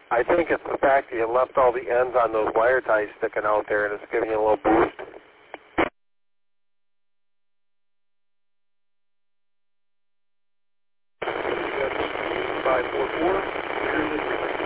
I think it's the fact that you left all the ends on those wire ties sticking out there and it's giving you a little boost. That's 544.